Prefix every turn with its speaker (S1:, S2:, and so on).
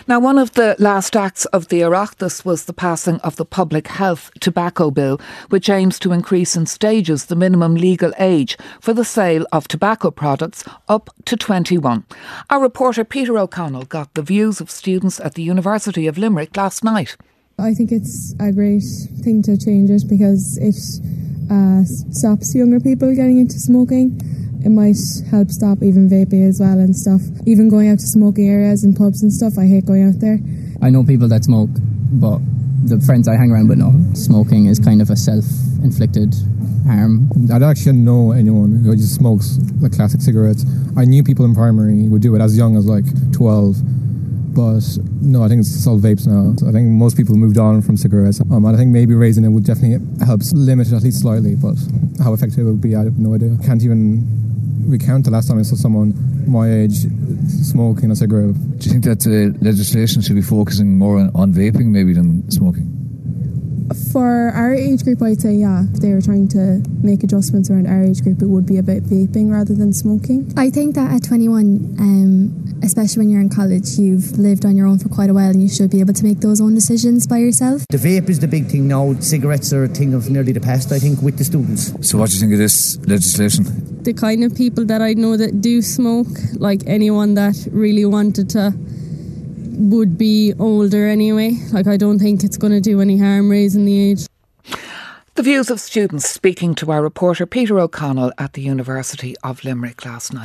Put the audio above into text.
S1: Now, one of the last acts of the Oireachtas was the passing of the Public Health Tobacco Bill, which aims to increase in stages the minimum legal age for the sale of tobacco products up to 21. Our reporter Peter O'Connell got the views of students at the University of Limerick last night.
S2: I think it's a great thing to change it because it stops younger people getting into smoking. It might help stop even vaping as well and stuff. Even going out to smoking areas and pubs and stuff, I hate going out there.
S3: I know people that smoke, but the friends I hang around with know smoking is kind of a self-inflicted harm.
S4: I don't actually know anyone who just smokes the classic cigarettes. I knew people in primary who would do it as young as like 12. But no, I think it's all vapes now. I think most people moved on from cigarettes. And I think maybe raising it would definitely help limit it at least slightly. But how effective it would be, I have no idea. Can't even recount the last time I saw someone my age smoking a cigarette.
S5: Do you think that legislation should be focusing more on vaping maybe than smoking?
S2: For our age group, I'd say, yeah. If they were trying to make adjustments around our age group, it would be about vaping rather than smoking.
S6: I think that at 21, especially when you're in college, you've lived on your own for quite a while and you should be able to make those own decisions by yourself.
S7: The vape is the big thing now. Cigarettes are a thing of nearly the past, I think, with the students.
S5: So what do you think of this legislation?
S8: The kind of people that I know that do smoke, like anyone that really wanted to, would be older anyway. Like, I don't think it's going to do any harm raising the age.
S1: The views of students speaking to our reporter Peter O'Connell at the University of Limerick last night.